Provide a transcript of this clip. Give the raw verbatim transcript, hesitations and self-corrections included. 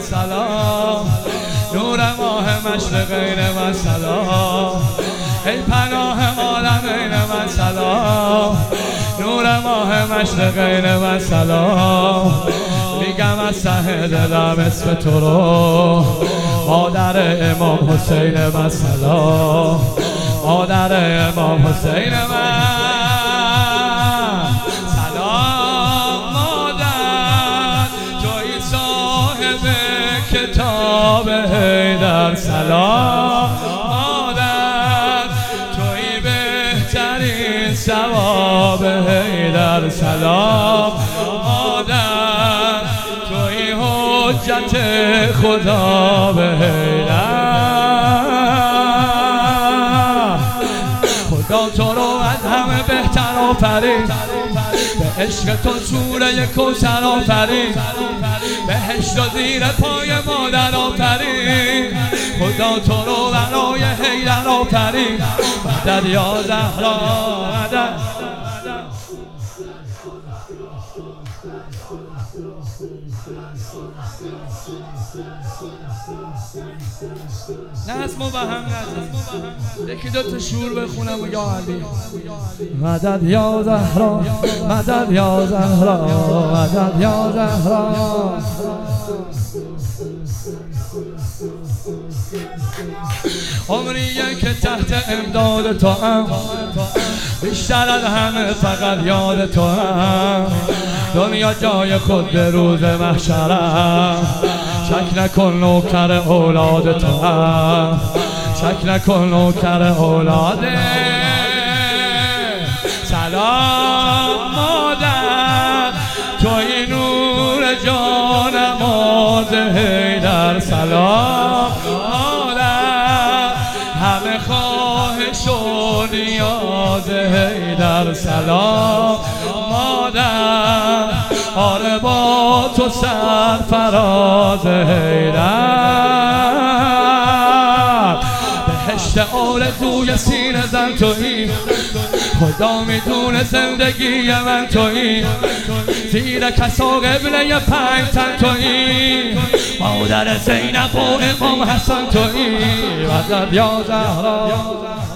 سلام، نور ماه مشرقین من سلام، ای پناه عالمین من سلام، نور ماه مشرقین من سلام. میگم از ته دلم اسم تو رو، مادر امام حسین من سلام، مادر امام حسین من سلام. مادر توی صاحب کتاب حیدر سلام، مادر توی بهترین ثواب حیدر سلام، مادر توی حجت خدا به حیدر. خدا تو رو از همه بهتر آفرید، به عشق تو سوره کوثر آفرید، بهشت و زیر پای مادر آفرید. خدا تو رو برای حیدر آفرید، مدد یا زهرا مدد. نظم و بهم نظم یکی دو تا شور بخونم و یا علی. مدد یا زهرا مدد یا زهرا مدد یا زهرا. عمریه که تحت امداد تو هم، بیشتر از همه فقط یاد تو هم. دنیا جای خود به روز محشرم، شک نکن نوکر اولاد تو هم، شک نکن نوکر اولاد. سلام مادر توی نور جان ماد حیدر سلام، مادر همه خواهش و نیاز حیدر سلام، مادر آره با تو سرفراز حیدر. بهشت آرزوی سینه زن تویی، خدا میدونه زندگی من تویی، زیر کسا قبله پنج تن تویی، مادر زینب و امام حسن تویی. مدد یا زهرا